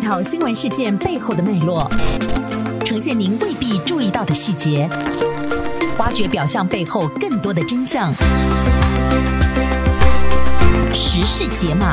讨新闻事件背后的脉络，呈现您未必注意到的细节，挖掘表象背后更多的真相。时事解码。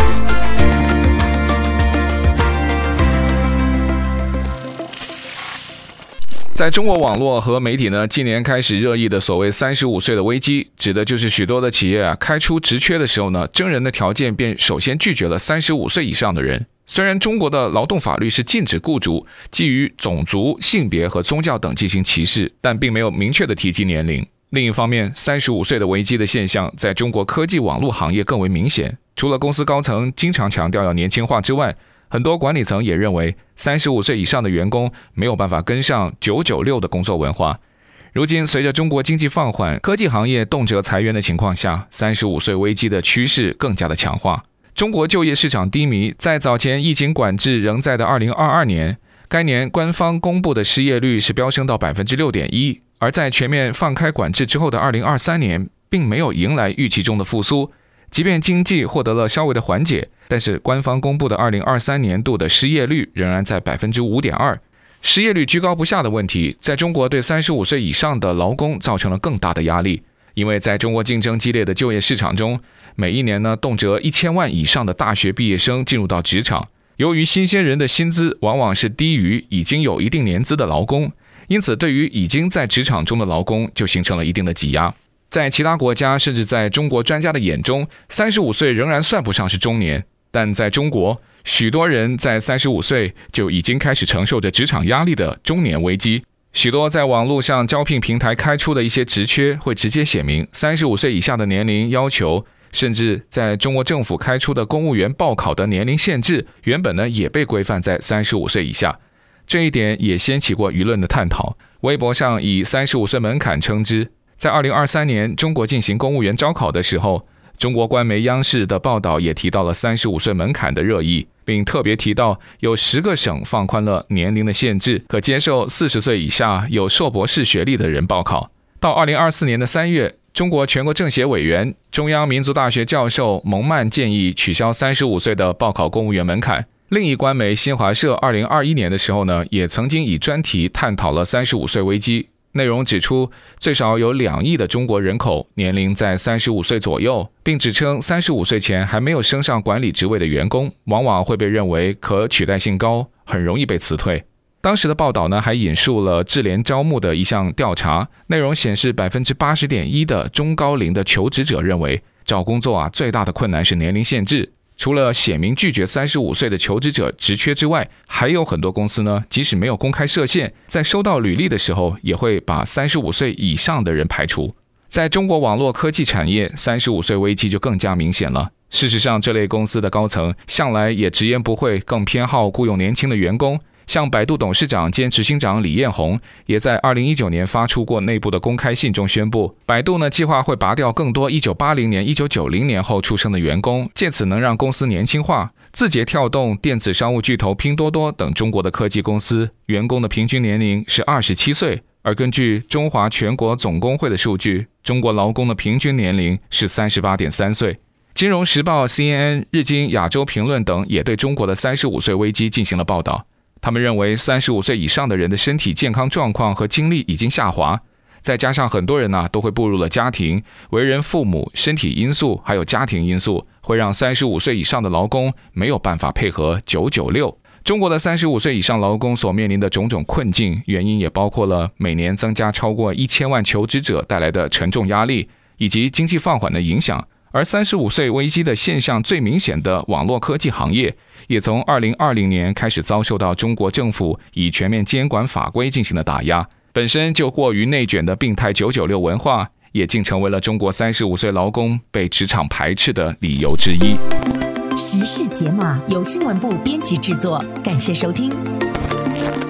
在中国网络和媒体呢，近年开始热议的所谓35岁的危机，指的就是许多的企业开出职缺的时候呢，征人的条件便首先拒绝了35岁以上的人。虽然中国的劳动法律是禁止雇主基于种族、性别和宗教等进行歧视，但并没有明确的提及年龄。另一方面，35岁的危机的现象在中国科技网络行业更为明显。除了公司高层经常强调要年轻化之外，很多管理层也认为35岁以上的员工没有办法跟上996的工作文化。如今随着中国经济放缓，科技行业动辄裁员的情况下，35岁危机的趋势更加的强化。中国就业市场低迷，在早前疫情管制仍在的2022年，该年官方公布的失业率是飙升到 6.1%， 而在全面放开管制之后的2023年并没有迎来预期中的复苏。即便经济获得了稍微的缓解，但是官方公布的2023年度的失业率仍然在 5.2%。 失业率居高不下的问题在中国对35岁以上的劳工造成了更大的压力，因为在中国竞争激烈的就业市场中，每一年呢动辄1000万以上的大学毕业生进入到职场。由于新鲜人的薪资往往是低于已经有一定年资的劳工，因此对于已经在职场中的劳工就形成了一定的挤压。在其他国家甚至在中国专家的眼中，35岁仍然算不上是中年，但在中国许多人在35岁就已经开始承受着职场压力的中年危机。许多在网络上招聘平台开出的一些职缺会直接写明35岁以下的年龄要求，甚至在中国政府开出的公务员报考的年龄限制原本呢也被规范在35岁以下。这一点也掀起过舆论的探讨，微博上以35岁门槛称之。在2023年中国进行公务员招考的时候，中国官媒央视的报道也提到了35岁门槛的热议，并特别提到有10个省放宽了年龄的限制，可接受40岁以下有硕博士学历的人报考。到2024年的3月，中国全国政协委员、中央民族大学教授蒙曼建议取消35岁的报考公务员门槛。另一官媒新华社2021年的时候呢，也曾经以专题探讨了35岁危机。内容指出，最少有2亿的中国人口年龄在35岁左右，并指称35岁前还没有升上管理职位的员工，往往会被认为可取代性高，很容易被辞退。当时的报道呢，还引述了智联招募的一项调查，内容显示 80.1% 的中高龄的求职者认为，找工作最大的困难是年龄限制。除了写明拒绝35岁的求职者职缺之外，还有很多公司呢，即使没有公开设限，在收到履历的时候也会把35岁以上的人排除。在中国网络科技产业，35岁危机就更加明显了。事实上，这类公司的高层向来也直言不讳，更偏好雇佣年轻的员工。像百度董事长兼执行长李彦宏也在2019年发出过内部的公开信中宣布，百度呢计划会拔掉更多1980年、1990年后出生的员工，借此能让公司年轻化。字节跳动、电子商务巨头拼多多等中国的科技公司，员工的平均年龄是27岁，而根据中华全国总工会的数据，中国劳工的平均年龄是38.3岁。金融时报、CNN、日经亚洲评论等也对中国的35岁危机进行了报道。他们认为35岁以上的人的身体健康状况和精力已经下滑，再加上很多人都会步入了家庭，为人父母，身体因素还有家庭因素会让35岁以上的劳工没有办法配合996。中国的35岁以上劳工所面临的种种困境，原因也包括了每年增加超过1000万求职者带来的沉重压力，以及经济放缓的影响。而35岁危机的现象最明显的网络科技行业，也从2020年开始遭受到中国政府以全面监管法规进行的打压。本身就过于内卷的病态996文化，也竟成为了中国35岁劳工被职场排斥的理由之一。 时事解码由新闻部编辑制作，感谢收听。